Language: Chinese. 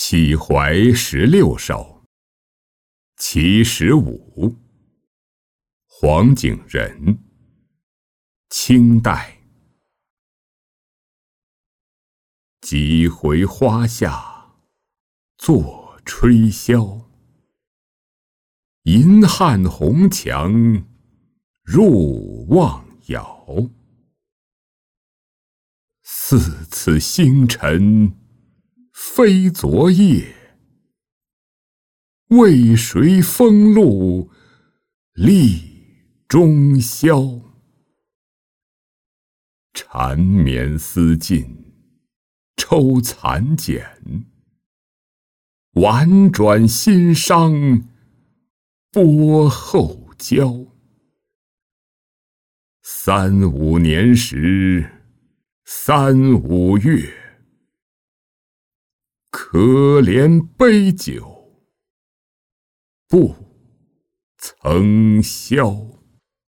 启怀16首，其15，黄景仁，清代。几回花下作吹箫，银汉红墙入望窈。似此星辰非昨夜，为谁风露立中宵？缠绵丝尽抽残茧，婉转心伤拨后交。3、5年时3、5月，可怜杯酒不曾消。